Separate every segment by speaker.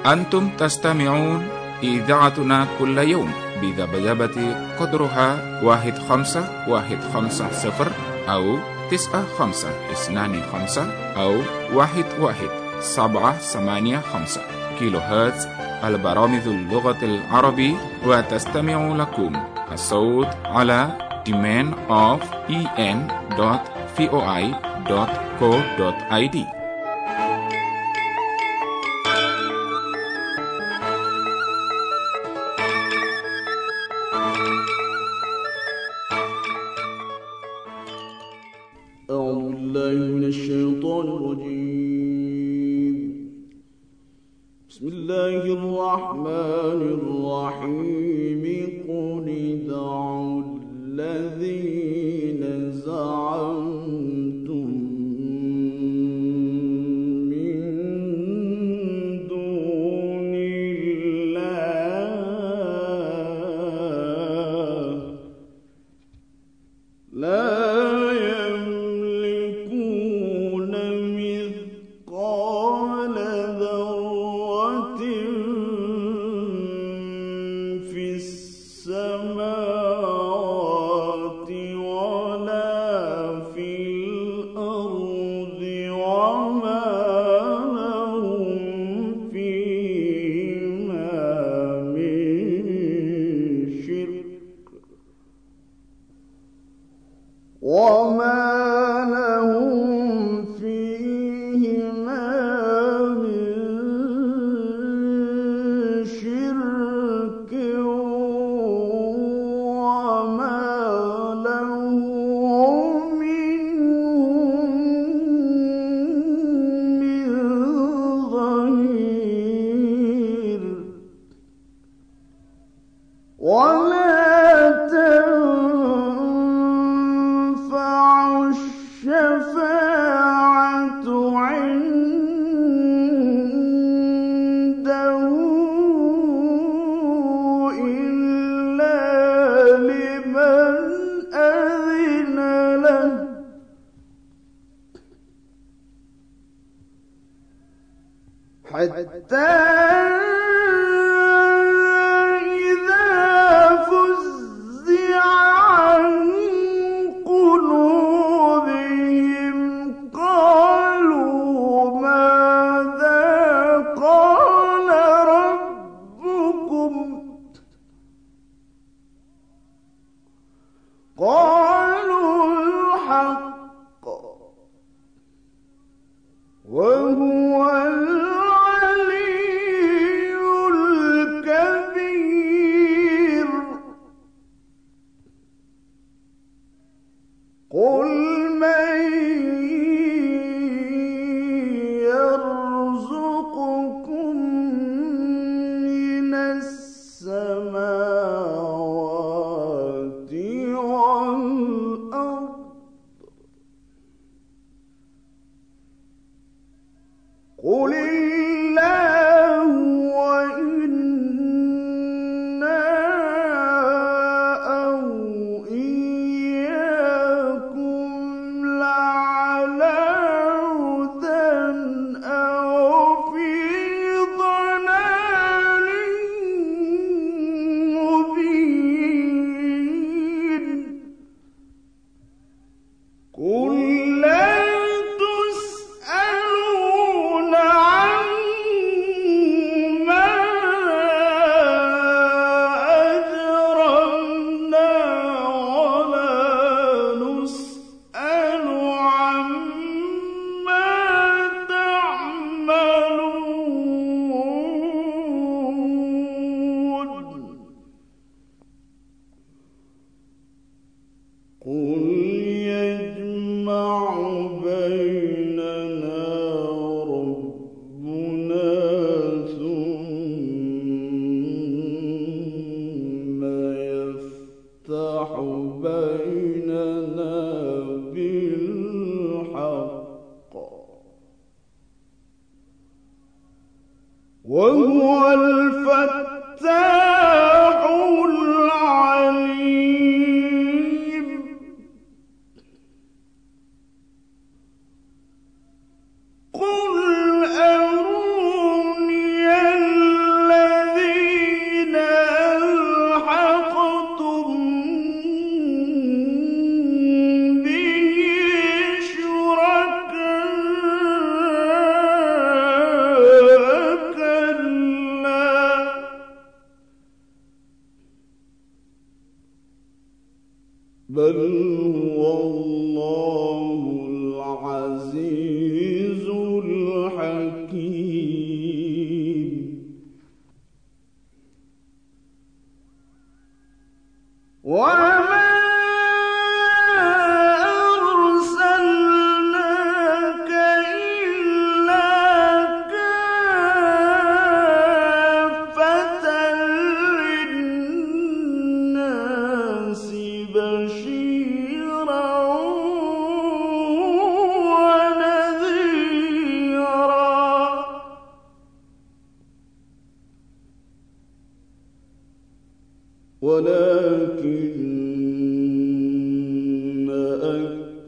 Speaker 1: أنتم تستمعون إذاعتنا كل يوم بذبذبة قدرها 1510 أو 9525 أو 11785 كيلو هرتز. البرامج اللغة العربية، وتستمع لكم الصوت على demand of en.voi.co.id.
Speaker 2: أعوذ بالله من الشيطان الرجيم. بسم الله الرحمن الرحيم. قل ادعوا الذين زعمتم من دون الله لا يملكون مثقال ذرة في السماوات ولا في الأرض وما لهم فيهما من شرك وما لهم فيهما من شرك وما له منهم من ظهير. ولا تنفع الشفاعة عنده إلا لمن أذن له، حتى إذا فزع عن قلوبهم قالوا ماذا قال ربكم؟ قالوا الحق وهو العلي الكبير. قل من يرزقكم من السماوات والأرض؟ قل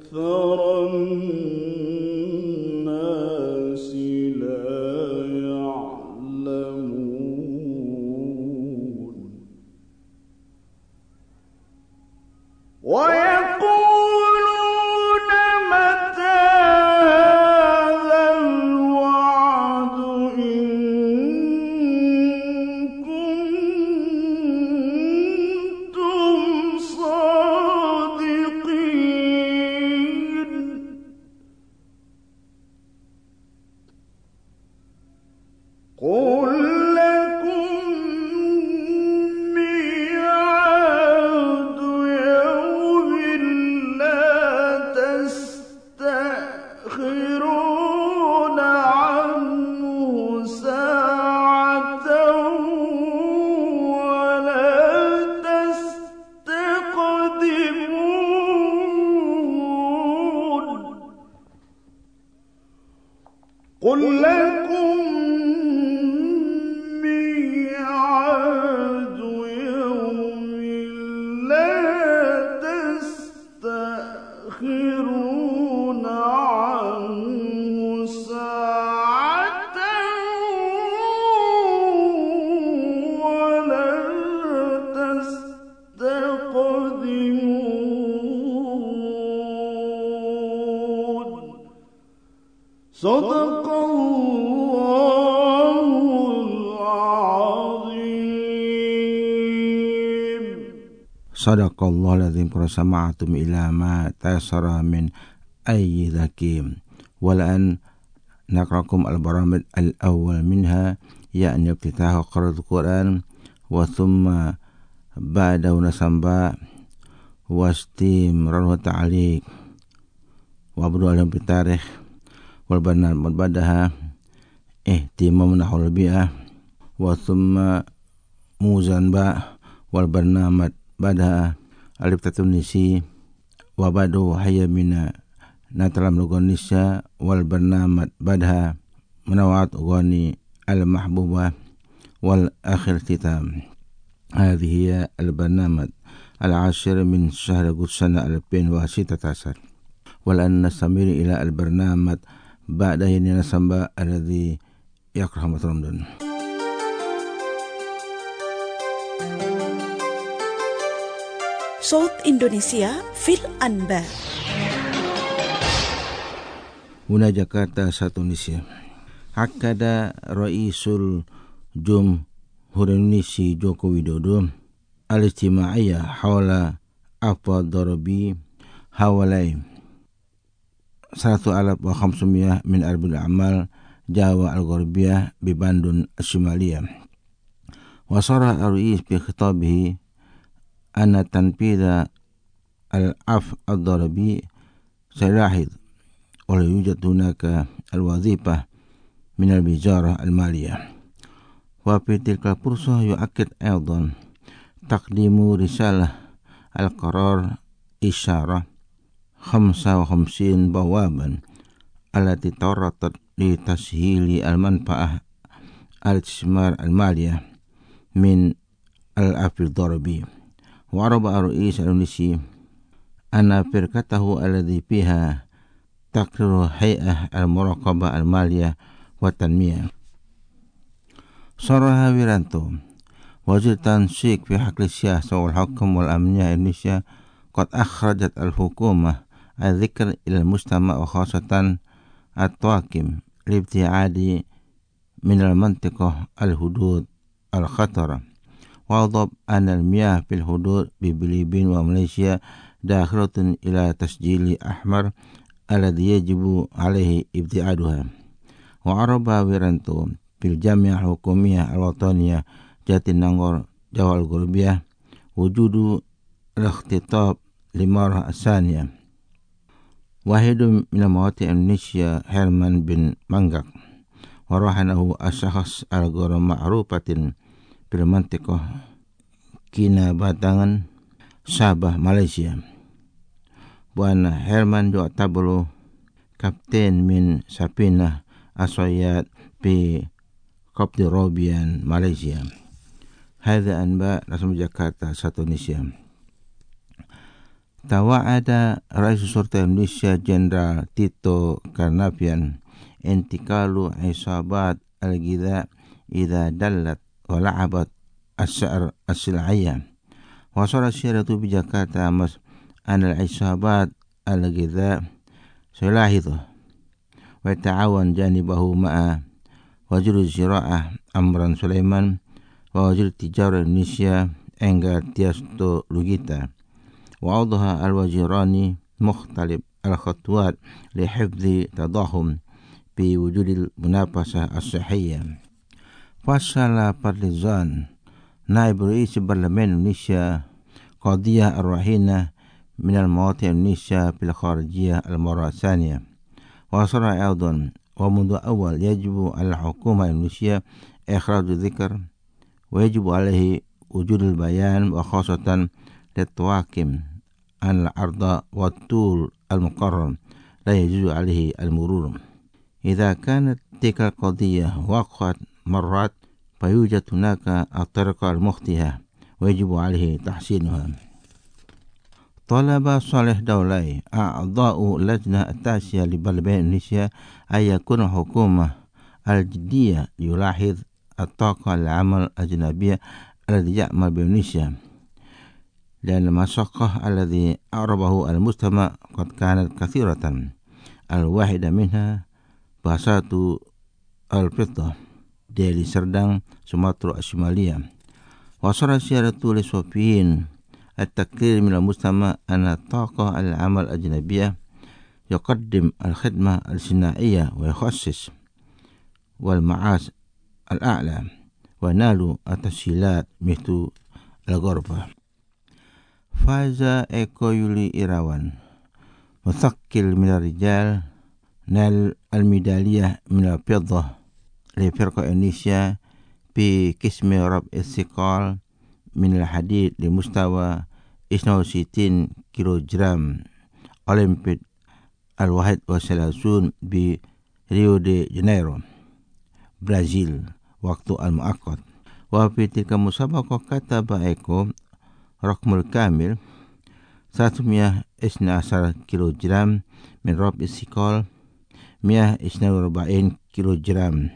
Speaker 2: أكثر الناس لا يعلمون ويقولون متى هذا الوعد إن كنتم صادقين قل لكم ميعاد يوم لا تستأخرون عنه ساعة ولا تستقدمون قل لكم ميعاد يوم لا تستأخرون عنه ساعة ولا تستقدمون صدق الله العظيم
Speaker 3: Sadaqallahul azim. Qul sama'atum ila ma tayassara min ayyi dhakim wal an naqrakum al-baramid al-awwal minha ya'ni iftitahu qira'atul Quran wa thumma ba'dahu nasamba wa istimrar wa ta'liq wa abdu alam bitarikh wal barnamij ba'daha ihtimam nahul bi'ah wa thumma muzan ba wal barnamij ba'daha alif tatunisi wa ba'du hayya mina natalam luganisya wal barnamij ba'daha manawat ugani al mahbubah wal akhir kitam. هذه هي البرنامج العاشر من شهر قدس سنة 2016 والآن نستمر إلى البرنامج بعد هنا نسمى الذي يقرأ رمضان.
Speaker 4: صوت إندونيسيا في الأنباء.
Speaker 3: هنا جاكرتا Indonesia. Hakada Raisul Jumhur Indonesia Joko Widodo al-ijtimaiyah hawla afad darabi hawalai 1,500 min arbul amal Jawa al-Gharbiyah bi Bandung al-Shimaliyah. Wa sarah ar-rais bi khitabihi anna tanfidha al-af ad-darabi sayahid wa la yujad hunaka al-wadhifah min al-wizarah al-maliyah. Wa fi tilka al-fursa yu'akkid aidan taqdimu risalah al-qarar isyarah 55 bawaban allati tawratat li tashhili al-manfa'ah al-istismar al-maliyah min al-afil darabi. Wa araba ar-rais al-Indonesia anna firqatahu alladhi fiha taqriru hay'ah al-muraqabah al-maliyah wa tanmiyah. Saraha Wiranto wazir tansik fi haqli siyasah wal hukm wal amniyah Indonesia qad akhrajat al-hukumah al-dhikr ila al-mujtama' wa khasatan at-tawakim libti'adi min al-mantiqah al-hudud al-khatara wa adab anna al-miyah fil hudud bi Filipin wa Malaysia dakhiratun ila tasjili ahmar alladhi yajibu alaihi ibti'aduha. Wa araba Wiranto fil Jami'ah Hukumiyah Al-Wataniyah Jatinangor Jawa Al-Gharbiyah wujudu al-ikhtitab limarah as-saniyah. Wahidun min mawati Indonesia Herman bin Manggak wa rahanahu asyakhs al-ghara ma'rufatin fil mantiqah Kina Batangan Sabah Malaysia. Buana Herman yu'tabaru kapten min Sapinah Aswayat fi Kopti Robian Malaysia. Hadha anba Rasmi Jakarta Indonesia. Tawa'ada Rais Sultan Indonesia Jenderal Tito Karnavian intikalu isabat al-ghidha idza dallat wa la'abat as-sa'ar as-sil'iyya. Wasara syaratu bi Jakarta mas an al-isabat al-ghidha sulahidhu wa ta'awan janibahu ma'a wajir zira'ah Amran Sulaiman wa wajir tijarah Indonesia Enggar Tiasto Lugita. وأوضح الوزيران مختلف الخطوات لحفظ تضخم بوجود المنافسة الصحية. فصل فضلزان نائب رئيس برلمان إندونيسيا قضية الرهينة من المواطن إندونيسيا في الخارجية المرة الثانية. وصل أيضا ومنذ أول يجب على الحكومة الإندونيسية إخراج الذكر ويجب عليه وجود البيان وخاصة للطواقم عن العرض والطول المقرر لا يجوز عليه المرور. إذا كانت تلك القضية وقعت مرات فيوجد هناك الطريقة المخطئة ويجب عليه تحسينها. طلب صالح دولي أعضاء اللجنة التاسعة لبرلمان إندونيسيا أن يكون الحكومة الجدية ليلاحظ الطاقة العمل الأجنبية الذي يعمل بإندونيسيا، لأن المشقة الذي أعربه المجتمع قد كانت كثيرة. الواحدة منها بساط الفضة ديلي سردang سوماترا الشمالية. وصل سيارة للصحفيين التقرير من المجتمع أن الطاقة العمل الأجنبية يقدم الخدمة الصناعية ويخصص والمعاش الأعلى وينال التسهيلات مثل الغرفة. Faza Eko Yuli Irawan مثقل من الرجال نال الميدالية من الفضة لفرقة إندونيسيا في قسم رفع الثقال من الحديد لمستوى 62 كيلوغرام أولمبيد 31 بريو دي جانيرو برازيل وقت المؤقت. وفي تلك المسابقة كتب إيكو رقم الكامل 312 كيلوغرام من رفع الثقال 142 كيلوغرام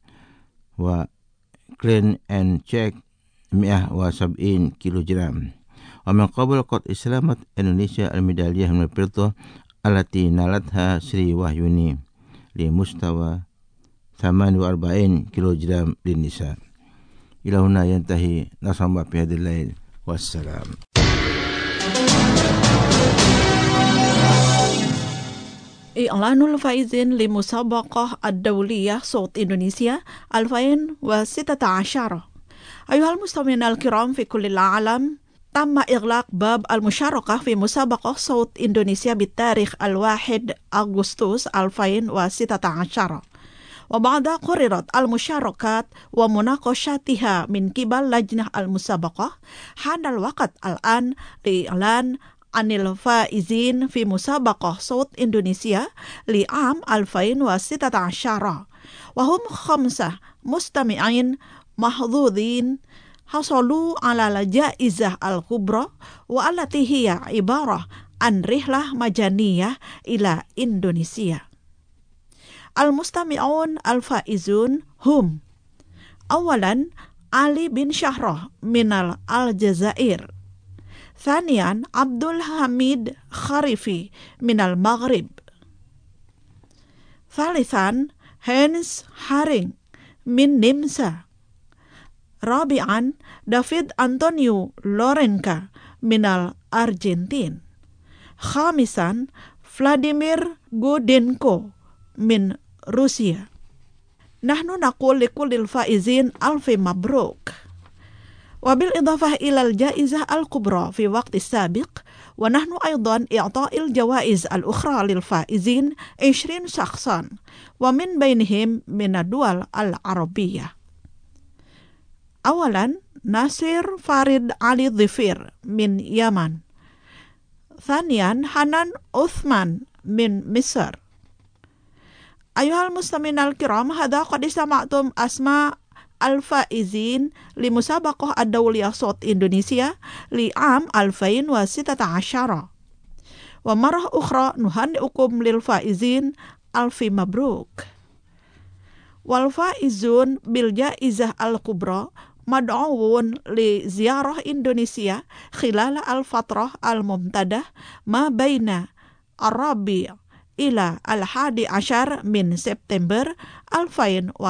Speaker 3: وكلين أند تشيك 170 كيلوغرام. ومن قبل قد استلمت إندونيسيا الميدالية من الفضة التي نالتها سري وهيوني لمستوى 48 كيلوغرام للنساء. إلى هنا ينتهي نصر في هذا الليل والسلام.
Speaker 4: إعلان الفائزين لمسابقة الدولية صوت إندونيسيا 2016. أيها المستمعين الكرام في كل العالم، تم إغلاق باب المشاركة في مسابقة صوت إندونيسيا بالتاريخ 1 أغسطس 2016. وبعد قررت المشاركات ومناقشاتها من قبل لجنة المسابقة، حان الوقت الآن لإعلان عن الفائزين في مسابقة صوت إندونيسيا لعام 2016، وهم 5 مستمعين محظوظين حصلوا على الجائزة الكبرى، والتي هي عبارة عن رحلة مجانية إلى إندونيسيا. المستمعون الفائزون هم: أولا علي بن شهرة من الجزائر، ثانيا عبد الحميد خريفي من المغرب، ثالثا هينس هارينغ من نمسا، رابعا دافيد أنطونيو لورينكا من الأرجنتين، خامسا فلاديمير غودينكو من روسيا. نحن نقول لكل الفائزين ألف مبروك. وبالإضافة إلى الجائزة الكبرى في وقت السابق، ونحن أيضا إعطاء الجوائز الأخرى للفائزين 20 شخصا، ومن بينهم من الدول العربية. أولا ناصر فارد علي ظفير من يمن، ثانيا حنان عثمان من مصر. أيها المستمعين الكرام، هذا قد سمعتم أسماء الفائزين لمسابقة الدولية صوت إندونيسيا لعام 2016. Wa marah ukhra nuhanni'ukum lil faizin alfi mabruk. Wal faizun bil jaizah al-kubra mad'uun li ziarah Indonesia khilal al-fatrah al-mumtadah ma baina ar-rabi' ila al-11 min September 2016.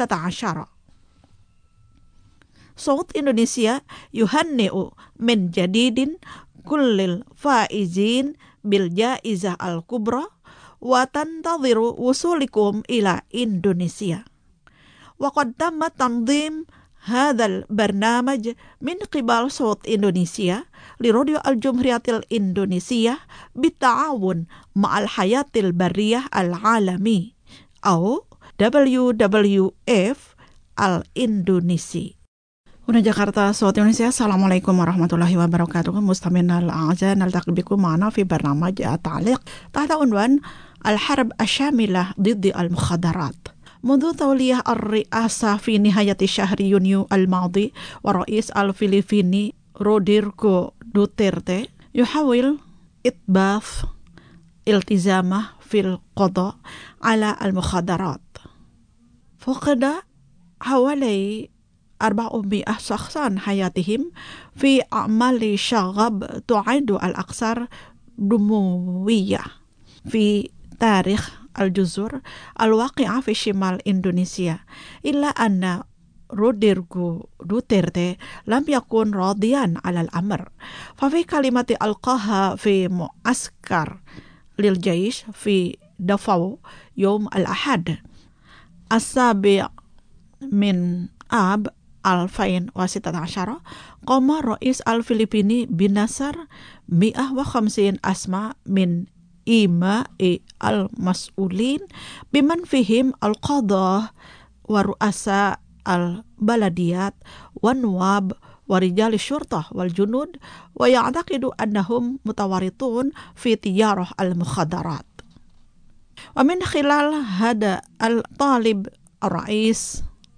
Speaker 4: Saud Indonesia yuhanni'u min jadidin kullil faizin bil jaizah al-kubra wa tantadhiru wusulikum ila Indonesia. Wa qad tamma tanzim hadzal barnamaj min qibal Saud Indonesia li Radio Al-Jumhuriyatil Indonesia bita'awun ma'al hayatil barriyah al-alami atau WWF al-Indonesi. Una Jakarta, Saud Indonesia. Assalamualaikum warahmatullahi wabarakatuh. Mustami'ina al-a'zan naltaqi bikum ma'ana fi barnamaj at-ta'liq tahta unwan الحرب الشاملة ضد المخدرات. منذ توليه الرئاسة في نهاية شهر يونيو الماضي ورئيس الفلبيني رودريغو دوتيرتي يحاول إثبات التزامه في القضاء على المخدرات. فقد حوالي 400 شخصا حياتهم في أعمال شغب تعد الأكثر دموية في تاريخ الجزر الواقعة في شمال إندونيسيا، إلا أن رودريغو دوتيرتي لم يكن راضيا على الأمر. ففي كلمة ألقاها في معسكر للجيش في دافاو يوم الأحد 7 من آب 2016 قام رئيس الفلبيني بنشر 150 أسماء من إماء المسؤولين بمن فيهم القضاة ورؤساء البلديات والنواب ورجال الشرطة والجنود، ويعتقد أنهم متورطون في تجارة المخدرات. ومن خلال هذا الطالب الرئيس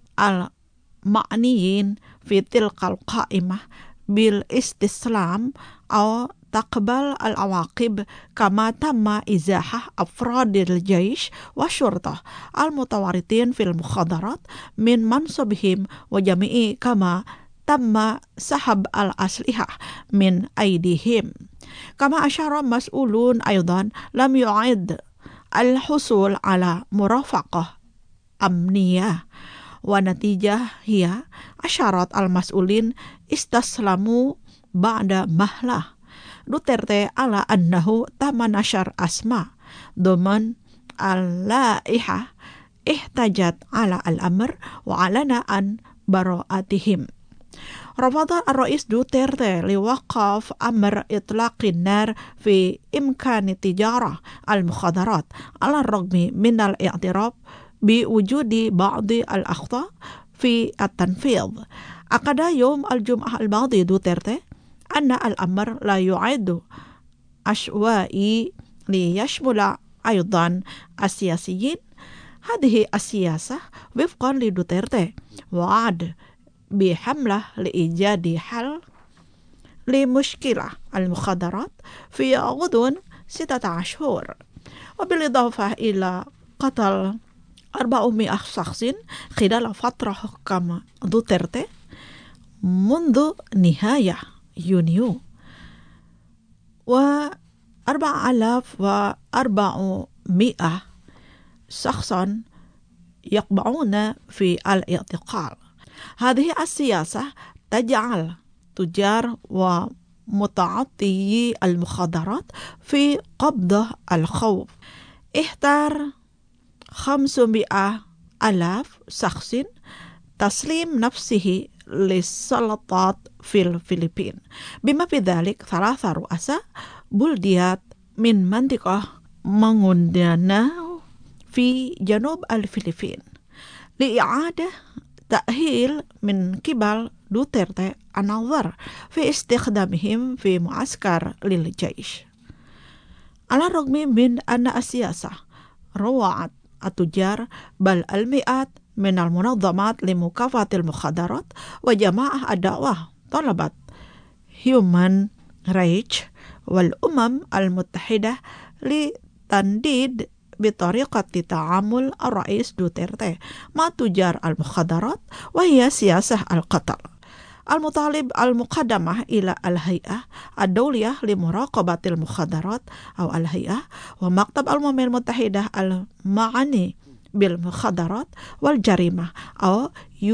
Speaker 4: المعنيين في تلك القائمة بالاستسلام أو تقبل العواقب كما تم إزاحة أفراد الجيش والشرطة المتورطين في المخدرات من منصبهم وجميع كما تم سحب الأسلحة من أيديهم. كما أشار مسؤولون أيضا لم يعد الحصول على مرافقة أمنية، ونتيجة هي أشارت المسؤولين استسلموا بعد مهلة دوتيرتي على أنه تم نشر أسماء ضمن اللائحة احتجت على الأمر وأعلن عن براءتهم. رفض الرئيس دوتيرتي لوقف أمر إطلاق النار في إمكان التجارة المخدرات على الرغم من الاعتراف بوجود بعض الأخطاء في التنفيذ. أكد يوم الجمعة الماضي دوتيرتي أن الأمر لا يعد عشوائي ليشمل أيضا السياسيين. هذه السياسة وفقا لدوتيرتي وعد بحملة لإيجاد حل لمشكلة المخدرات في غضون 6 أشهر، وبالإضافة إلى قتل 400 شخص خلال فترة حكم دوتيرتي منذ نهاية يونيو، و4,400 شخصا يقبعون في الاعتقال. هذه السياسة تجعل تجار ومتعاطي المخدرات في قبضة الخوف. اختار 500,000 شخص تسليم نفسه للسلطات في الفلبين، بما في ذلك 3 رؤساء بلديات من منطقة مانديناو في جنوب الفلبين لإعادة تأهيل من قبل دوتيرتي النظر في استخدامهم في معسكر للجيش. على الرغم من أن السياسة روعت التجار بل المئات من المنظمات لمكافحة المخدرات وجماعة الدعوة طلبت هيومان رايتش والأمم المتحدة لتنديد بطريقة تعامل الرئيس دوترتي مع تجار المخدرات وهي سياسة القتل. المطالب المقدمة إلى الهيئة الدولية لمراقبة المخدرات أو الهيئة ومكتب الأمم المتحدة المعني بالمخدرات والجريمة أو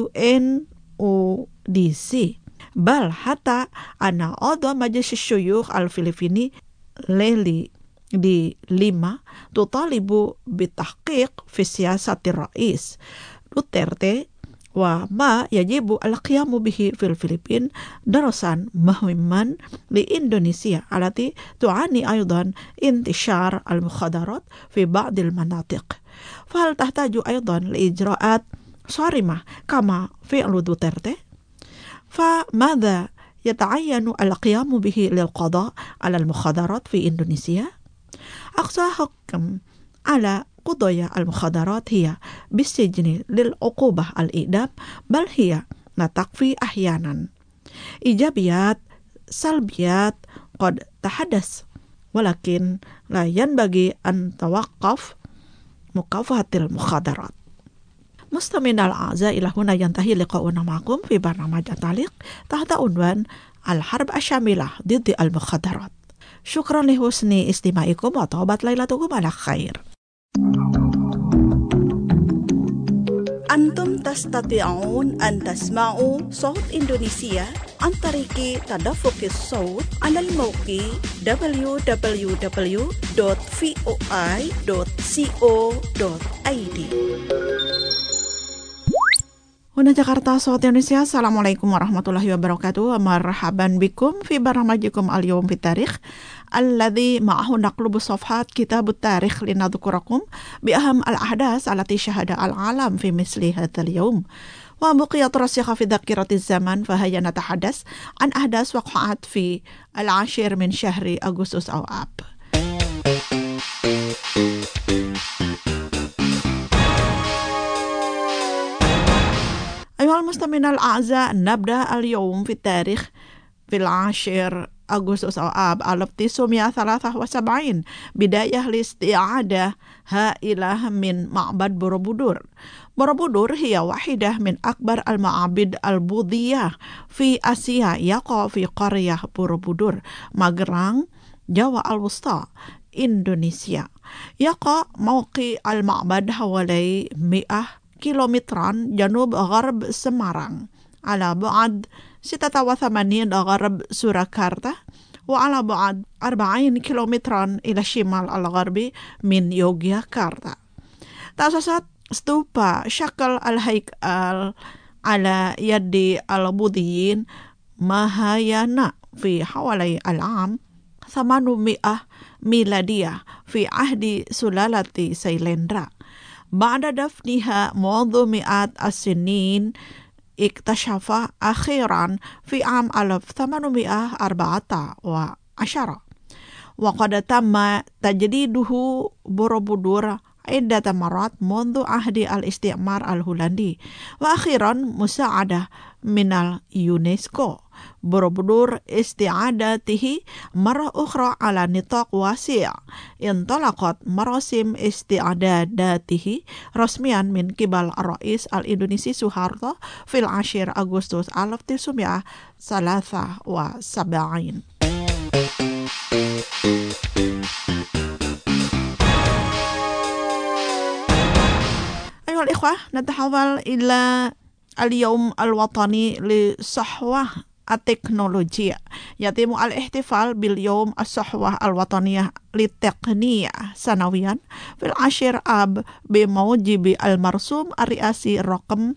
Speaker 4: UNODC، بل حتى أن عضو مجلس الشيوخ الفلبيني ليلي دي ليما تطالب بالتحقيق في سياسة الرئيس دوترتي وما يجب القيام به في الفلبين درسا مهما لإندونيسيا التي تعاني أيضا انتشار المخدرات في بعض المناطق. فهل تحتاج أيضا لإجراءات صارمة كما فعل دوترتي؟ فماذا يتعين القيام به للقضاء على المخدرات في إندونيسيا؟ أقصى حكم على قضايا المخدرات هي بالسجن للعقوبة الإعدام، بل هي لا تكفي أحيانا. إيجابيات سلبيات قد تحدث، ولكن لا ينبغي أن توقف مكافحة المخدرات. مستمعينا الأعزاء، إلى هنا ينتهي لقاؤنا معكم في برنامج التعليق تحت عنوان الحرب الشاملة ضد المخدرات. شكرا لحسن استماعكم وطابت ليلتكم على خير. أنتم تستطيعون أن تسمعوا صوت إندونيسيا عن طريق تدفق الصوت على الموقع www.voi.co.id. هنا جاكرتا صوت إندونيسيا. Assalamualaikum warahmatullahi wabarakatuh. مرحبا بكم في برنامجكم اليوم في التاريخ الذي معه نقلب صفحات كتاب التاريخ لنذكركم بأهم الأحداث التي شهدها العالم في مثل هذا اليوم. وبقيت راسخة في ذاكرة الزمن، فهيا نتحدث عن أحداث وقعت في 10 من شهر أغسطس أو آب. أيها المستمعين الأعزاء، نبدأ اليوم في التاريخ في 10 أغسطس أو آب 1973 بداية لاستعادة هائلة من معبد بوروبودور. بوروبودور هي واحدة من أكبر المعابد البوذية في آسيا، يقع في قرية بوروبودور، ماغران، جاوا الوسطى، إندونيسيا. يقع موقع المعبد حوالي 100 كيلومترا جنوب غرب سمارang على بعد 86 غرب سوراكارتا، وعلى بعد 40 كيلومترا إلى الشمال الغربي من يوغياكارتا. تأسست ستوبا شكل الهيكل على يد البوذيين ماهايانا في حوالي العام 800 ميلادية في عهد سلالة سيلندرا. بعد دفنها منذ مئات السنين اكتشف أخيرا في عام 1814 وقد تم تجديده بوروبودور عدة مرات منذ عهد الاستعمار الهولندي، وأخيرا مساعدة من اليونسكو. بوروبودور استعادته مرة أخرى على نطاق واسع. انطلقت مراسم استعداداته رسميا من قبل الرئيس الإندونيسي سوهارتو في 10 أغسطس 1973. أيها الإخوة، نتحول إلى اليوم الوطني للصحوة التكنولوجيا. يتم الاحتفال باليوم الصحوة الوطنية للتقنية سنويا في 10 آب بموجب المرسوم الرئاسي رقم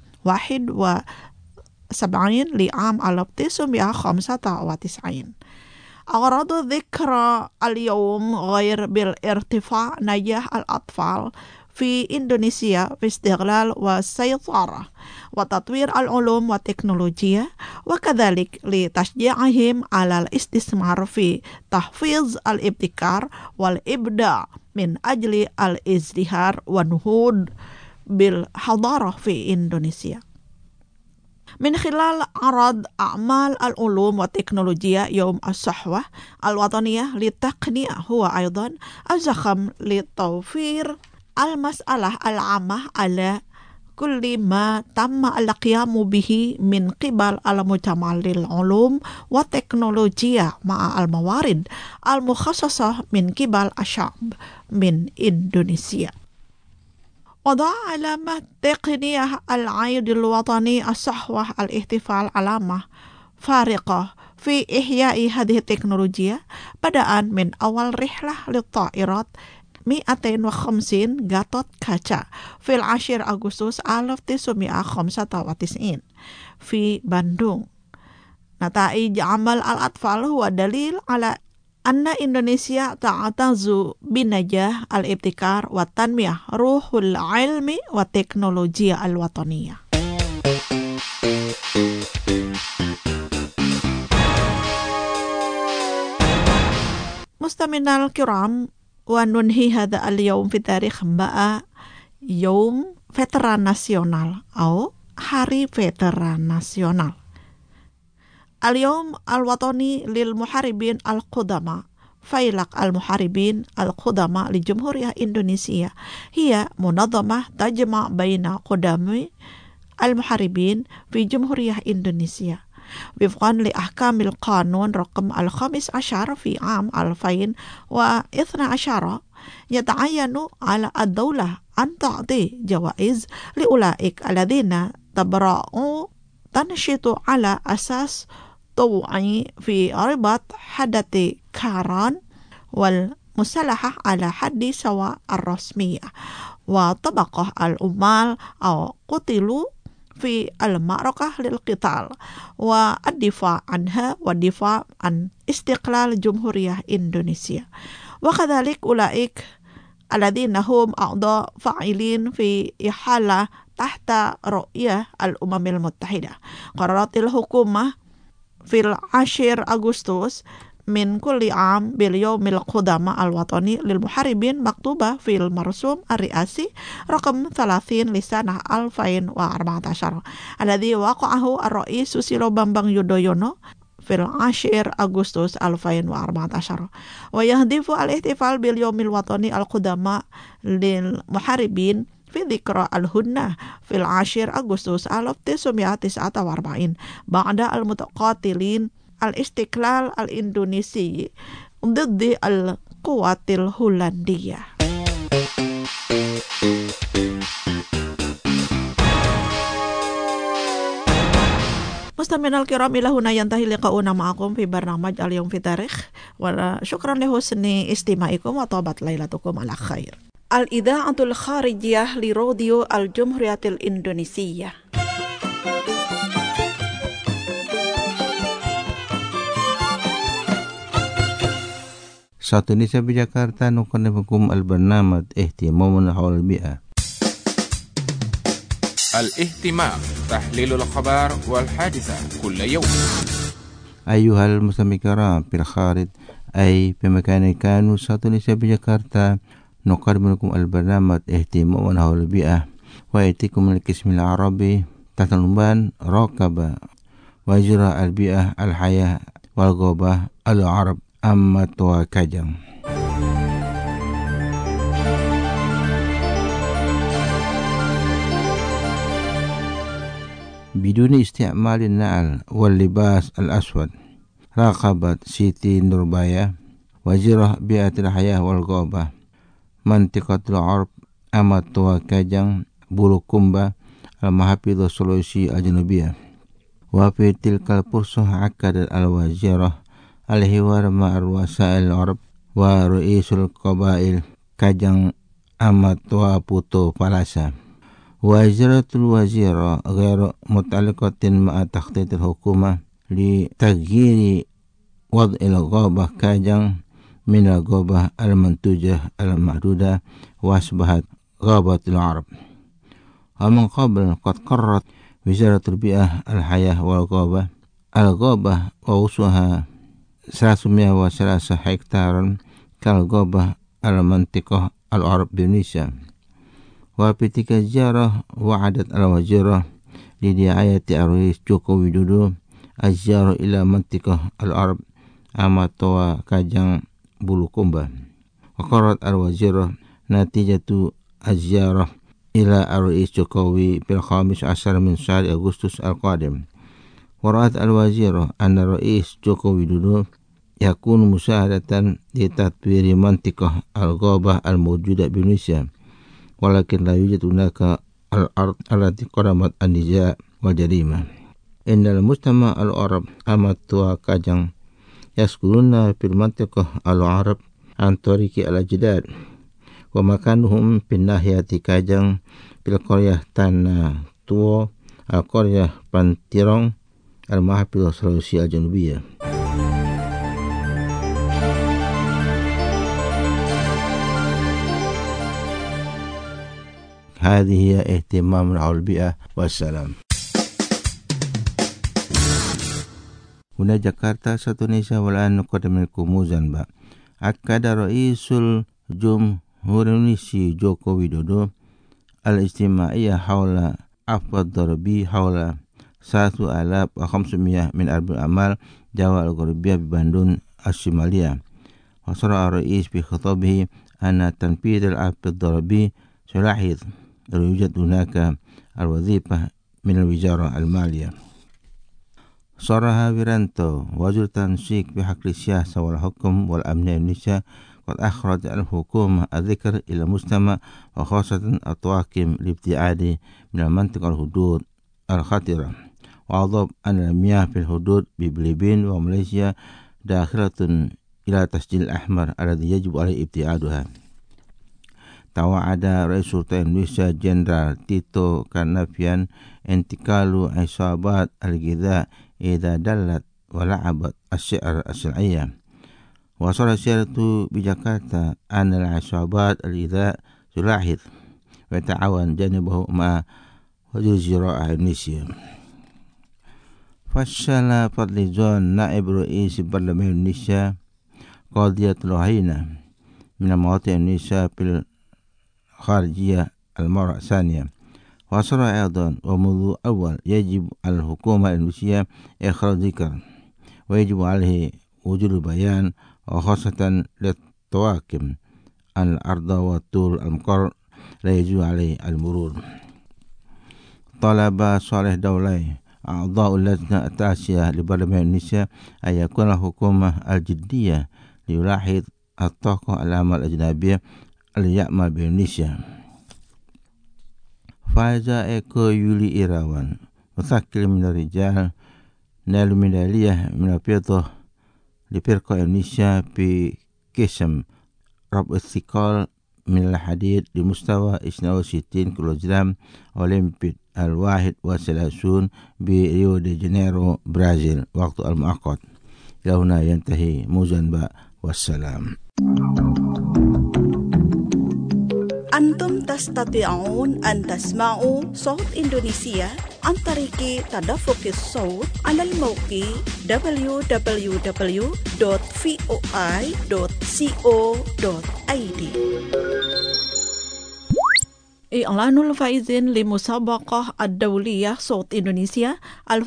Speaker 4: 71 لعام 1995. أغراض ذكرى اليوم غير بالارتفاع نجاح الأطفال في إندونيسيا في استغلال والسيطرة وتطوير العلوم والتكنولوجيا، وكذلك لتشجيعهم على الاستثمار في تحفيز الابتكار والإبداع من أجل الازدهار والنهوض بالحضارة في إندونيسيا. من خلال عرض أعمال العلوم والتكنولوجيا يوم الصحوة الوطنية للتقنية هو أيضا الزخم لتوفير المسألة العامة على كل ما تم القيام به من قبل المجتمع للعلوم والتكنولوجيا مع الموارد المخصصة من قبل الشعب من إندونيسيا. وضع علامة تقنية العيد الوطني الصحوة الاحتفال علامة فارقة في إحياء هذه التكنولوجيا بدءا من أول رحلة للطائرات 250 غاطوت كاچا في 10 أغسطس 1995 في باندung. نتائج عمل الأطفال هو دليل على أن إندونيسيا تعتز بنجاح الابتكار والتنمية روح العلم والتكنولوجيا الوطنية. مستمعينا الكرام، وننهي هذا اليوم في تاريخ مع يوم Veteran Nasional أو Hari Veteran Nasional. اليوم الوطني للمحاربين القدماء فيلق المحاربين القدماء لجمهورية إندونيسيا هي منظمة تجمع بين قدماء المحاربين في جمهورية إندونيسيا وفقا لأحكام القانون رقم 15 في عام 2012. يتعين على الدولة أن تعطي جوائز لأولئك الذين تبرعوا تنشط على أساس طوعي في رباط حدث كاران والمسلحة على حد سواء الرسمية وطبقة العمال أو قتلوا في المعركة للقتال والدفاع عنها والدفاع عن استقلال جمهورية إندونيسيا. وكذلك أولئك الذين هم أعضاء فاعلين في إحالة تحت رؤية الأمم المتحدة. قررت الحكومة في 10 أغسطس من كل عام باليوم القدماء الوطني للمحاربين مكتوبة في المرسوم الرئاسي رقم 30 لسنة 2014 الذي وقعه الرئيس سوسيلو بامبانغ يودhoyono في 10 أغسطس 2014. ويهدف الاحتفال باليوم الوطني القدماء للمحاربين في ذكرى الهدنة في 10 أغسطس 1949 بعد المتقاتلين الاستقلال الإندونيسي ضد القوات الهولندية. مستمعينا الكرام، إلى هنا ينتهي لقاؤنا معكم في برنامج اليوم في تاريخ، وشكرا لحسن استماعكم وطابت ليلتكم على خير. الإذاعة الخارجية لراديو الجمهورية الإندونيسية.
Speaker 3: Satu Indonesia di Jakarta nuqaddimukum al-barnamaj ihtimamun haul al-bi'ah.
Speaker 1: الاهتمام تحليل الأخبار والحادثة كل يوم.
Speaker 3: أيها المستمعين الكرام في الخارج أي في مكان كانوا satu Indonesia di Jakarta nuqaddimukum al-barnamaj ihtimamun haul al-bi'ah ويأتيكم من القسم العربي تحت عنوان راقبة وجرى البيئة الحياة والغابة العرب أما توكاجا. بدون استعمال النعل واللباس الأسود راقبت سيتي نوربايا وزيرة بيئة الحياة والغابة منطقة العرب أما توكاجا بولوكومبا المحافظة السلوسي الجنوبية. وفي تلك الفرصة عقدت الوزيرة الحوار مع رؤساء العرب ورئيس القبائل كاجان أما توابوتو فلاسا. وزارة الوزيرة غير متعلقة مع تخطيط الحكومة لتغيير وضع الغابة كاجان من الغابة المنتوجة المحدودة وأصبحت غابة العرب. ومن قبل قد قررت وزارة البيئة الحياة والغابة الغابة ووسعها 303 هكتارا كالغابة المنطقة العرب بإندونيسيا. وفي تلك الزيارة وعدت الوزيرة lidiayati Rais Joko Widodo azziarah ila mantiqah al-Arab amatoa Kajang Bulukumba. Waqarat al-wazirah natijatu azziarah ila Rais Jokowi bil 15 min syahri Agustus al-qadim. Wara'at al-wazirah anna Rais Joko Widodo yakun musahadatan di tatwiri mantiqah al-ghabah al-mawjudah di Indonesia, walakin la yujad hunaka al-ard allati qadamat an-nija' wal jarimah. Innal mujtama al-arab amatwa Kajang yaskununa fil mantiqah al-arab an tariqi al-ajdad wa makanuhum fin nahiyati Kajang fil qaryah Tanah Tua al-qaryah Pantirong al-Mahafil Sulawesi al-Janubiyah. هذه هي اهتمام حول البيئة والسلام. هنا جاكرتا Indonesia والآن نقدم لكم موزنبا. أكد رئيس الجمهورية الإندونيسي جوكو ويدودو الاجتماعية حول عفو الضريبي حول 1,500 من أرباب الأعمال جوا الغربية ببندون الشمالية. وصرح الرئيس بخطابه أن تنفيذ العفو الضريبي سيلاحظ يوجد هناك الوظيفة من الوزارة المالية. صرح ويرانتو وزير التنسيق بحق السياسة والحكم والأمن إندونيسيا قد أخرج الحكومة الذكر إلى المجتمع وخاصة الطواقم الابتعاد من المنطقة الحدود الخطرة، وأضاف أن المياه في الحدود بالفلبين وماليزيا داخلة إلى تسجيل الأحمر الذي يجب عليه ابتعادها. توعد رئيس الوزراء إندونيسيا جنرال تيتو كارنافيان انتقال عصابات الغذاء إذا دلت ولعبت السعر السلعية. وصل السيرة بجاكرتا أن العصابات الغذاء تلاحظ ويتعاون جانبه مع وزير الزراعة إندونيسيا. فشل فضل زون نائب رئيس البرلمان إندونيسيا قضية رهينة من المواطن إندونيسيا في الخارجية المرة الثانية. وصل أيضا وموضوع أول يجب على الحكومة الإندونيسية إخراج ذكر ويجب عليه وجود بيان وخاصة للطواقم أن الأرض والطول المقر لا يجوز عليه المرور. طلب صالح دولي أعضاء اللجنة التاسعة لبرلمان إندونيسيا أن يكون الحكومة الجدية ليلاحظ الطاقة العامة الأجنبية اللي يعمل بإندونيسيا. فايزا إيكو يولي إيراوان مثقل من الرجال نال ميدالية من الفضة لفرقة إندونيسيا في قسم رفع الثقال من الحديد لمستوى 62 كيلوغرام أولمبيد 31 بريو دي جانيرو برازيل وقت المؤقت. إلى هنا ينتهي موزنبا والسلام.
Speaker 4: أنتم تستطيعون أن تسمعوا صوت إندونيسيا عن طريق تدفق الصوت على الموقع www.voi.co.id. إعلان الفائزين لمسابقة الدولية صوت إندونيسيا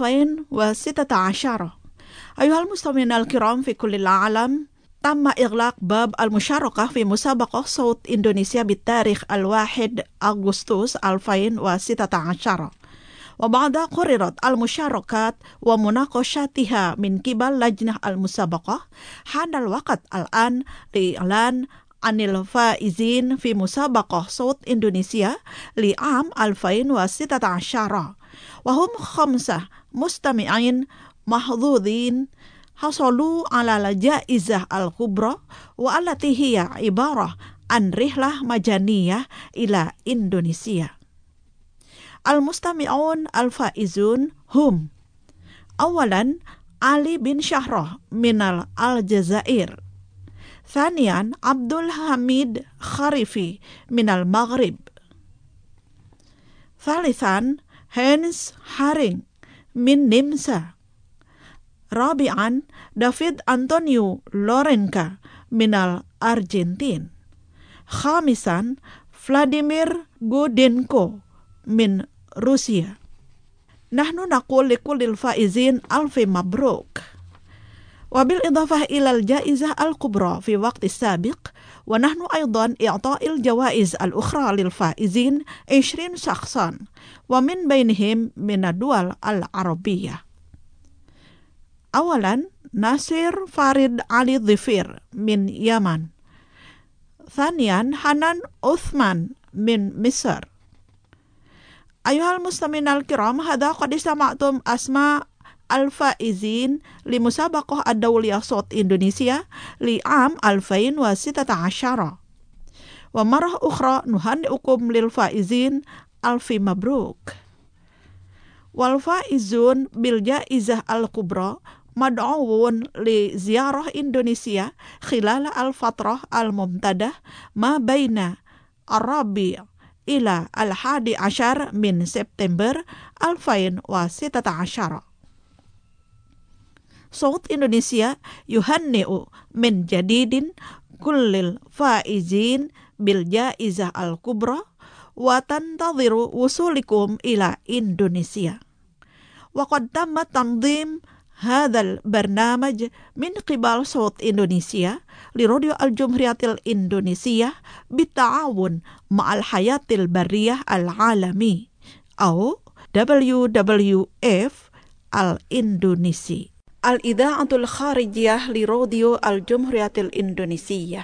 Speaker 4: 2016. أيها المستمعين الكرام في كل العالم، تم إغلاق باب المشاركة في مسابقة صوت إندونيسيا بالتاريخ 1 أغسطس 2016. وبعد قررت المشاركات ومناقشاتها من قبل لجنة المسابقة، حان الوقت الآن لإعلان عن الفائزين في مسابقة صوت إندونيسيا لعام 2016، وهم 5 مستمعين محظوظين حصلوا على الجائزة الكبرى، والتي هي عبارة عن رحلة مجانية إلى إندونيسيا. المستمعون الفائزون هم: أولا علي بن شهرة من الجزائر، ثانيا عبد الحميد خريفي من المغرب، ثالثا هينس هارينغ من نمسا، رابعا دافيد أنطونيو لورينكا من الأرجنتين، خامسا فلاديمير غودينكو من روسيا. Nahnu naqul likulil faizin alfi mabruk. وبالإضافة إلى الجائزة الكبرى في وقت السابق ونحن أيضا إعطاء الجوائز الأخرى للفائزين 20 شخصا ومن بينهم من الدول العربية. أولا ناصر فارد علي ظفير من يمن. ثانيا حنان عثمان من مصر. أيها المستمعين الكرام هذا قد استمعتم أسماء الفائزين لمسابقة الدولية صوت إندونيسيا لعام 2016 ومرة أخرى نهنئكم للفائزين ألف مبروك. والفائزون بالجائزة الكبرى مدعوون لزيارة إندونيسيا خلال الفترة الممتدة ما بين الرابع إلى 11 من سبتمبر 2016. صوت إندونيسيا يهنئ من جديد كل الفائزين بالجائزة الكبرى وتنتظر وصولكم إلى إندونيسيا. وقد تم تنظيم هذا البرنامج من قبل صوت إندونيسيا لراديو الجمهورية الإندونيسية بالتعاون مع الحياة البرية العالمي أو WWF الإندونيسي. الإذاعة الخارجية لراديو الجمهورية الإندونيسية.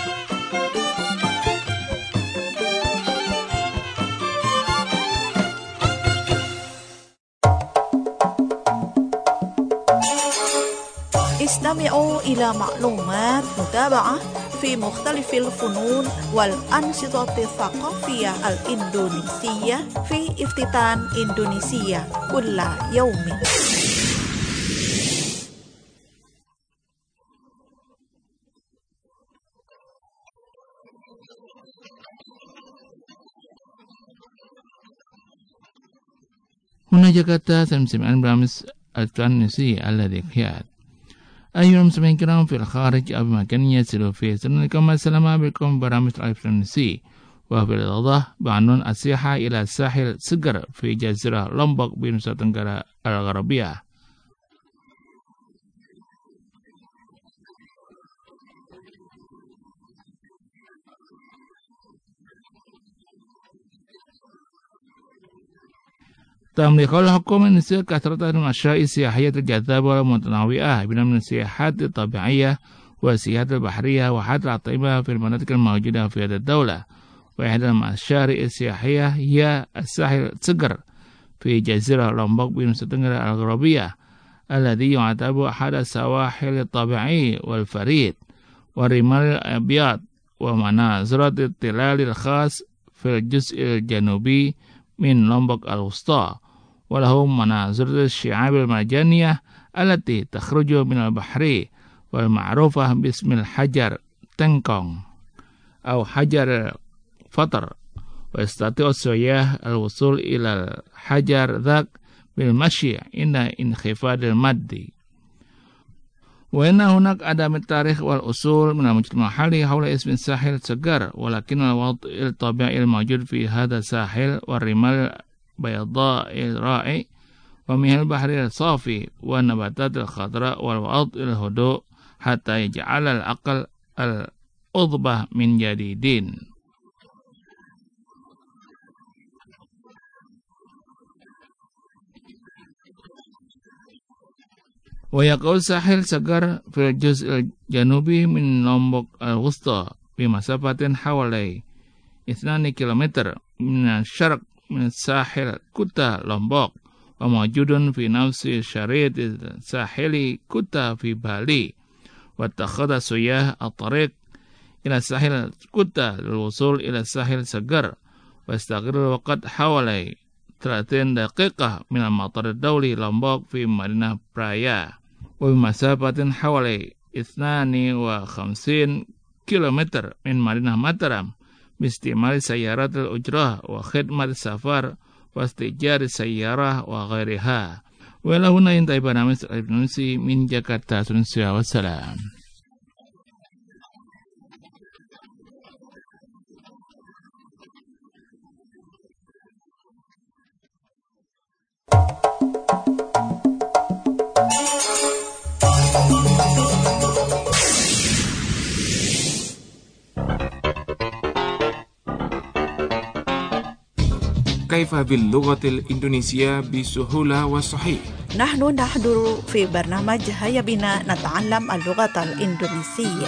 Speaker 4: استمعوا إلى معلومات متابعة في مختلف الفنون والأنشطة الثقافية الإندونيسية في افتتان إندونيسيا كل يوم.
Speaker 5: هنا جاكرتا سمسم برامج التونسي الذي كيات. أيها المستمعين الكرام في الخارج أو بمكان يصلوا فيه سنلكم السلام بكم برامج التونسي وفي الإضافة بعنوان السياحة إلى الساحل سجر في جزيرة لومبوك بنصف تنغرا الغربية. تملك الحكومة الإندونيسية كثرة من الأشياء السياحية الجذابة والمتنوعة من السياحات الطبيعية والسياحات البحرية وحتى الأطعمة في المناطق الموجودة في هذه الدولة. وإحدى المشاريع السياحية هي الساحل سجر في جزيرة لومبوك بنصف تنغرا الغربية الذي يعتبر أحد السواحل الطبيعي والفريد والرمال الأبيض ومناظر التلال الخاص في الجزء الجنوبي من لومبوك الوسطى وله مناظر الشعاب المرجانية التي تخرج من البحر والمعروفة باسم الحجر تنكونغ أو حجر فطر. ويستطيع السياح الوصول إلى الحجر ذاك بالمشي عند انخفاض المد. وإن هناك عدم التاريخ والأصول من المجتمع المحلي حول اسم الساحل سجر ولكن الوضع الطبيعي الموجود في هذا الساحل والرمال البيضاء الرائع ومياه البحر الصافي والنباتات الخضراء والوضع الهدوء حتى يجعل العقل الأضبة من جديد. ويقع الساحل سجر في الجزء الجنوبي من لومبوك الوسطى بمسافة حوالي 2 كيلومتر من الشرق من ساحل كوتا لومبوك وموجود في نفس الشريط الساحلي كوتا في بالي. واتخذ السياح الطريق إلى ساحل كوتا للوصول إلى الساحل سجر واستغرق الوقت حوالي 30 دقيقة من المطار الدولي لومبوك في مدينة برايا وبمسافة حوالي 52 كيلومتر من مدينة ماترام باستعمال سيارات الأجرة وخدمة السفر واستئجار السيارة وغيرها. وإلى هنا ينتهي برنامج الإندونيسي من جاكرتا إندونيسيا والسلام.
Speaker 1: كيف باللغة الإندونيسية بسهولة وصحيح؟
Speaker 4: نحن نحضر في برنامج هيا بنا نتعلم اللغة الإندونيسية.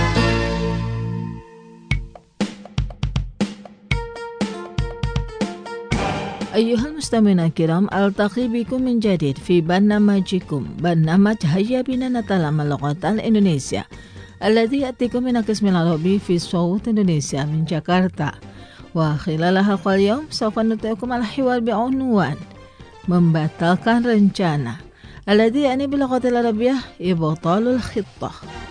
Speaker 6: أيها المستمعون الكرام، ألتقي بكم من جديد في برنامجكم برنامج هيا بنا نتعلم اللغة الإندونيسية الذي يأتيكم من القسم العربي في صوت إندونيسيا من جاكرتا. وخلال حلقة اليوم سوف نترككم الحوار بعنوان membatalkan rencana الذي يعني باللغة العربية إبطال الخطة.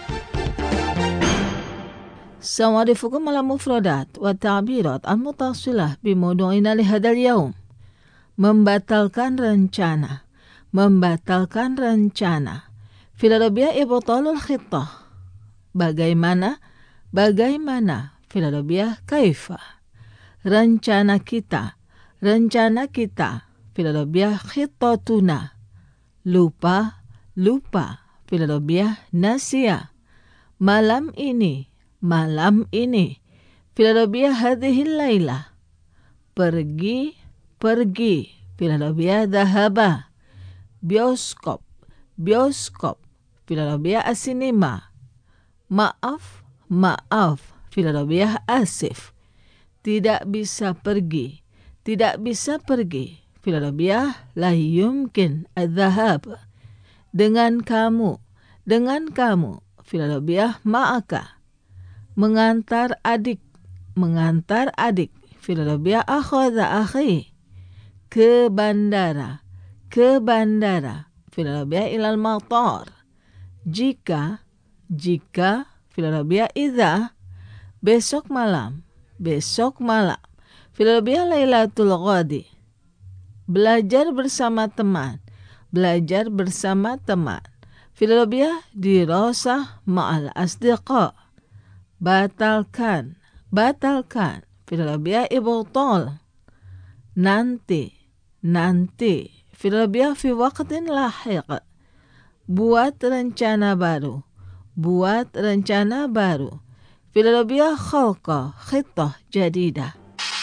Speaker 6: سأعرفكم على المفردات والتعبيرات المتصلة بموضوعنا لهذا اليوم. Membatalkan rencana. Membatalkan rencana. Fil Arabiyah ibtalul khittah. Bagaimana? Bagaimana? Fil Arabiyah kaifa. Rencana kita. Rencana kita. Fil Arabiyah khittatuna. Lupa. Lupa. Fil Arabiyah nasiya. Malam ini. Malam ini. Fil Arabiyah hadhil laila. Pergi. Pergi. Fil Arabiyah dhahaba. Bioskop. Bioskop. Fil Arabiyah asinema. Maaf. Maaf. Fil Arabiyah asif. Tidak bisa pergi. Tidak bisa pergi. Fil Arabiyah la yumkin adh-dhahab. Dengan kamu. Dengan kamu. Fil Arabiyah ma'aka. Mengantar adik. Mengantar adik. Fil Arabiyah akhadha akhi. Ke bandara. Ke bandara. Fil Arabiyah ilal matar. Jika. Jika. Fil Arabiyah idza. Besok malam. Besok malam. Fil Arabiyah lailatul ghadi. Belajar bersama teman. Belajar bersama teman. Fil Arabiyah dirasah ma'al asdiqa. Batalkan. Batalkan. Fil Arabiyah ibtal. Nanti. Nanti. Fil Arabiyah fi waqtin lahiq. Buat rencana baru. Buat rencana baru. Fil Arabiyah khalqa khittah jadidah.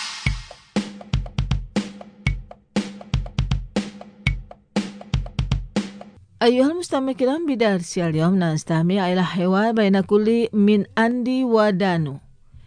Speaker 6: أيها المستمع الكرام، بدرس اليوم نستمع إلى حوار بين كل من Andi wa Danu.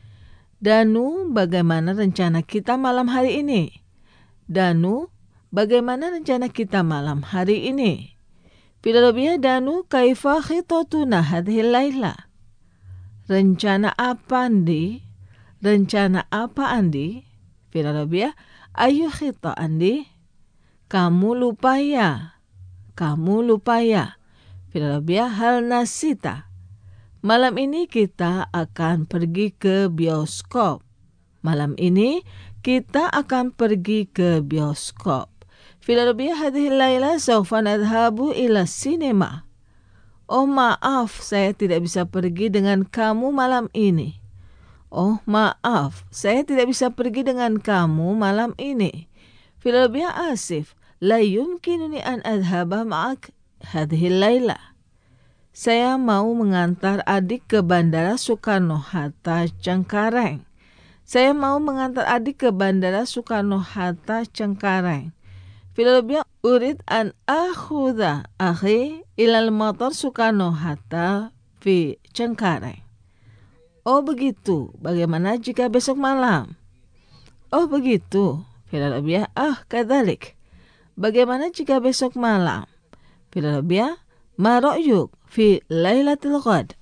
Speaker 6: Danu, bagaimana rencana kita malam hari ini? Danu, bagaimana rencana kita malam hari ini? Fil Arabiyah Danu, kaifa khittatuna hadhil laila. Rencana apa Andi? Rencana apa Andi? Fil Arabiyah ayu khitta Andi? Kamu lupa ya? Kamu lupa ya? Fil Arabiyah hal nasita. Malam ini kita akan pergi ke bioskop. Malam ini kita akan pergi ke bioskop. Fil Arabiyah hadhil laila sawfa nadhhabu ila sinema. Oh maaf, saya tidak bisa pergi dengan kamu malam ini. Oh maaf, saya tidak bisa pergi dengan kamu malam ini. Fil Arabiyah asif. La yumkinuni an adhaba ma'ak hadhil laila. Saya mau mengantar adik ke Bandara Soekarno-Hatta Cengkareng. Saya mau mengantar adik ke Bandara Soekarno-Hatta Cengkareng. Fil Arabiyah urid an akhudha akhi ilal matar Soekarno-Hatta fi Cengkareng. Oh begitu, bagaimana jika besok malam? Oh begitu. Fil Arabiyah kadzalik. Bagaimana jika besok malam? Fil Arabiyah ma ra'yuk fi lailatul ghad.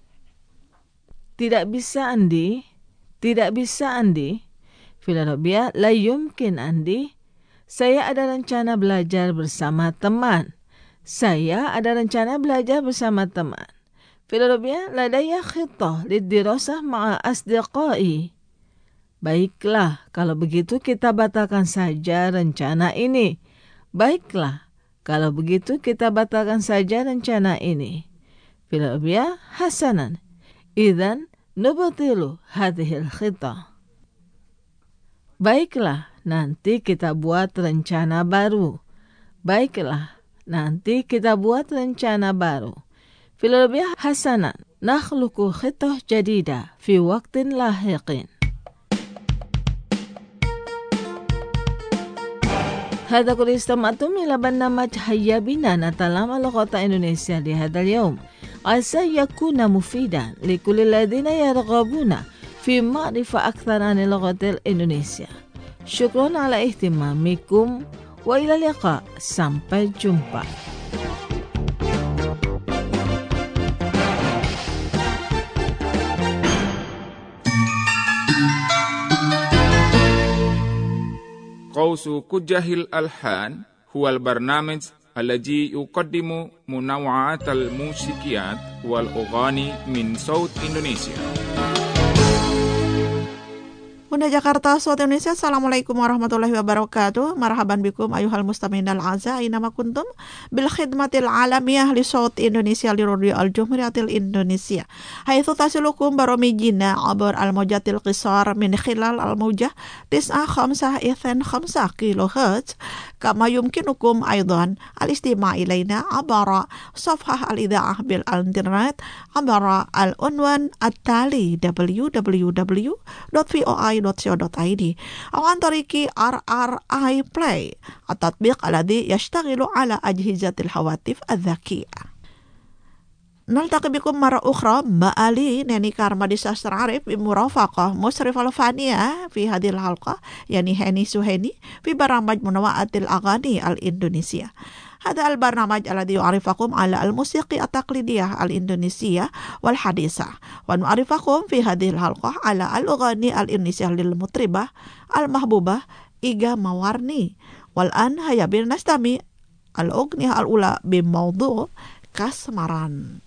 Speaker 6: Tidak bisa Andi. Tidak bisa Andi. Fil Arabiyah la yumkin Andi. Saya ada rencana belajar bersama teman. Saya ada rencana belajar bersama teman. Fil Arabiyah ladayya khittah lidirasah ma'a asdiqai. Baiklah, kalau begitu kita batalkan saja rencana ini. Baiklah, kalau begitu kita batalkan saja rencana ini. Fil Arabiyah hasanan. Idzan nubtilu hadhil khittah. Baiklah, nanti kita buat rencana baru. Baiklah, nanti kita buat rencana baru. Fil Arabiyah hasanan. Nakhluqu khittah jadida fi waqtin lahiqin. هذا كل استمعتم إلى برنامج هيا بنا نتعلم لغة إندونيسيا لهذا اليوم. عسى يكون مفيدا لكل الذين يرغبون في معرفة أكثر عن اللغة الإندونيسية. شكرا على اهتمامكم وإلى اللقاء. Sampai jumpa.
Speaker 1: قوس كجه الألحان هو البرنامج الذي يقدم منوعات الموسيقيات والأغاني من صوت إندونيسيا.
Speaker 4: Bunda Jakarta, Suara Indonesia. Assalamualaikum warahmatullahi wabarakatuh. Marhaban bikum ayuhal mustami'in al-azza aina ma kuntum bil khidmatil alamiyah li Saut Indonesia li Radio Al-Jumhuriyatil Indonesia. Haitsu tasilukum baromijina abar al-mawjatil qisar min khilal al-mawjah 95.5 kHz. Kama yumkinukum aidan al-istima' ilaina abara safhah al-idha'ah bil internet abara al-unwan at-tali www.voi.co.id أو عن طريق RRI Play التطبيق الذي يشتغل على أجهزة الهواتف الذكية. نلتقي بكم مرة أخرى مآلي ناني كارما ديساستر عارف بمرافقة مصرف الفانية في هذه الحلقة يعني هاني سوهاني في برنامج منوعات الأغاني الإندونيسية. هذا البرنامج الذي يعرفكم على الموسيقى التقليدية الإندونيسية والحديثة ونعرفكم في هذه الحلقة على الأغاني الإندونيسية للمطربة المحبوبة إيغا ماورني. والآن هيا بنا نستمع الأغنية الأولى بموضوع Kasmaran.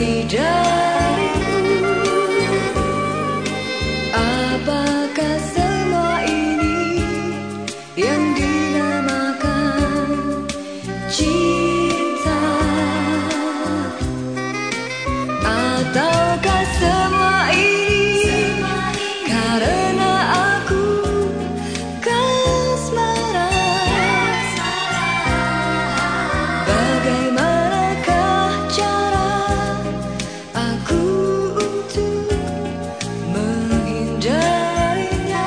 Speaker 7: lebih darimu. Apakah semua ini yang dinamakan cinta? Ataukah semua ini karena aku kasmaran? Bagaimanakah cara aku untuk menghindarinya?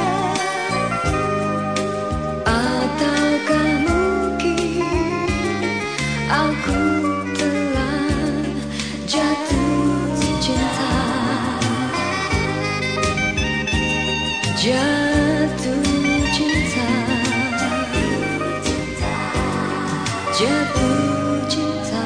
Speaker 7: Ataukah mungkin aku telah jatuh cinta? Jatuh cinta, jatuh cinta.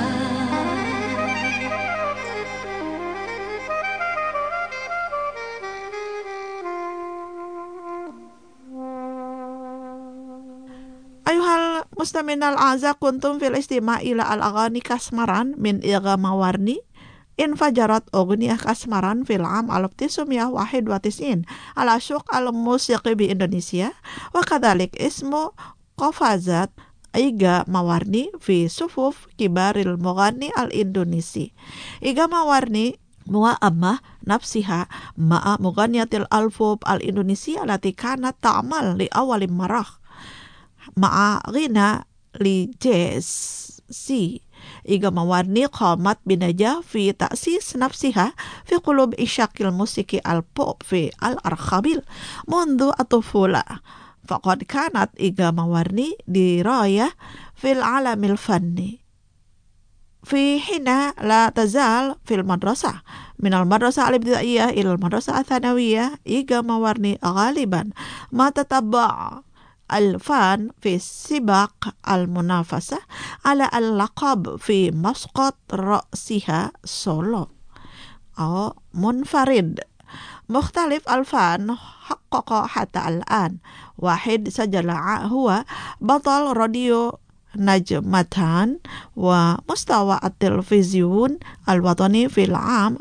Speaker 4: Ayuhal mustaminal aza kuntum fil istima' ila al-aghani kasmaran min Igama Warni infajarat oghniyah kasmaran fil am 1991 ala syuq al-musiqi bi Indonesia wa kadzalik ismu qafazat Igama Warni fi sufuf kibaril mughani al-Indonesi. Igama Warni mu'ammah nafsiha ma'a mughaniyatil alfub al-Indonesi allati kanat ta'mal li awalim marah ma'a ghina li jazzi. Igama Warni qamat binajah fi ta'sis nafsiha fi qulub isyaqil musiki al-pop fi al-arkhabil mundu atufula. Faqad kanat Igama Warni dirayah fil alamil fanni fi hina la tazal fil madrasah minal madrasah al-ibtidaiyah ilal madrasah al-thanawiyah. Igama Warni ghaliban ma tatabba' al-fan fi sibaq al-munafasah ala al-laqab fi masqat ra'siha solo atau munfarid mukhtalif al-fan haqqaqa hatta al-an wahid sajala huwa batal radio najmatan wa mustawa at-televizyon al-watani fil am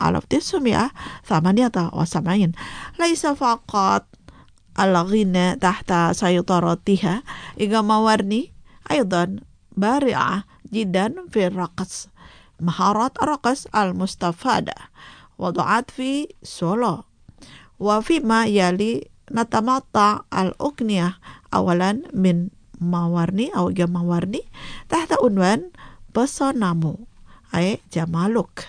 Speaker 4: 1978 laisa faqat al-ghina tahta sayutaratiha. Igama Warni aydan bari'ah jiddan fi raqs maharat raqs al-mustafada wadu'at fi solo wa fima yali natamata al-ugniyah awalan min Mawarni atau Igama Warni tahta unwan pesonamu ay jamaluk.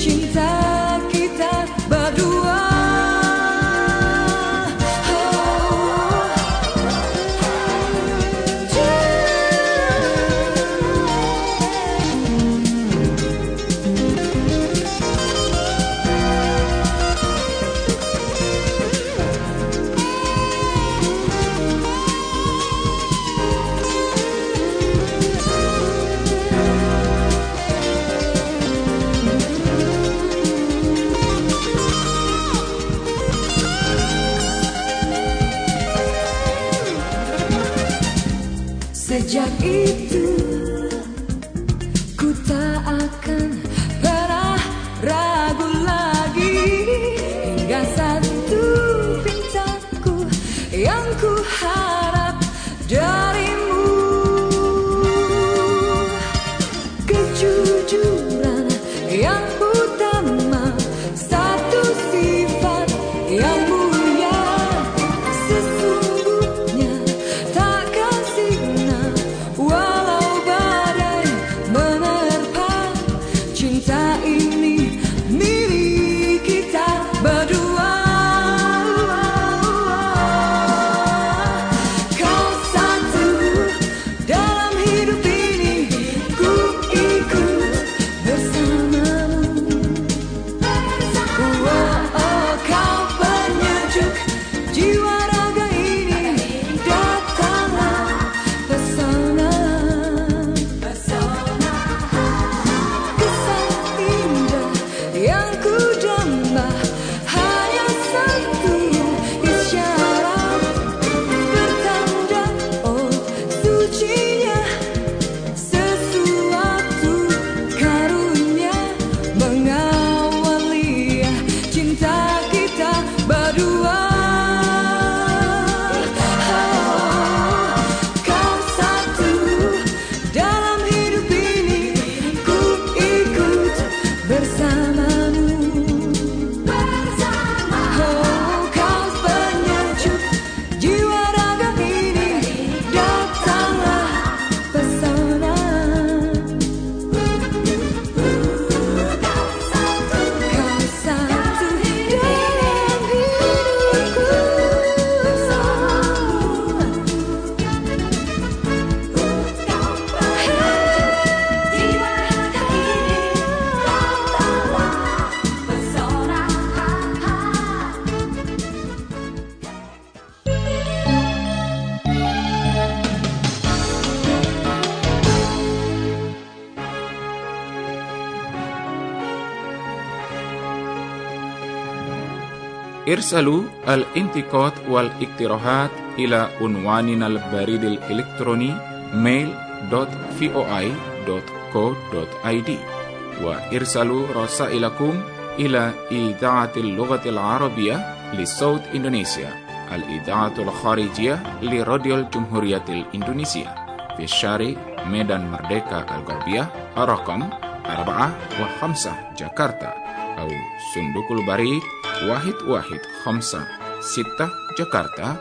Speaker 7: Cinta kita berdua. Oh. Sejak itu ku tak akan pernah ragu lagi, hingga satu pintaku yang ku harap darimu. Kejujuran yang utama, satu sifat yang mulia, sesungguhnya takkan sirna walau badai menerpa. Cinta ini milik kita berdua. Kau satu dalam hidup ini, ku ikut bersamamu. Oh, kau penyejuk jiwa raga ini, datanglah pesona. Kesan indah yang ku damba hanya satu isyarat, bertanda oh sucinya sesuatu karunia mengawali cinta kita berdua. Kau satu dalam hidup ini, ku ikut bersamamu. Oh, kau penyejuk jiwa raga ini, datanglah pesona. Kau satu dalam hidupku, jiwa raga ini, datanglah pesona.
Speaker 1: ارسلوا الانتقاد والاقتراحات إلى عنواننا البريد الإلكتروني mail.voi.co.id وارسلوا رسائلكم إلى إذاعة اللغة العربية لصوت إندونيسيا، الإذاعة الخارجية لراديو الجمهورية الإندونيسية في الشارع ميدان مردeka الغربية الرقم 4 و5 جاكرتا، أو صندوق البريد 1156 جاكرتا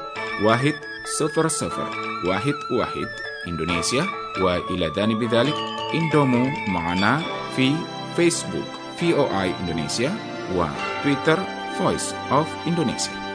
Speaker 1: 10011 إندونيسيا. وإلى جانب ذلك انضموا معنا في فيسبوك VOA Indonesia وتويتر Voice of Indonesia.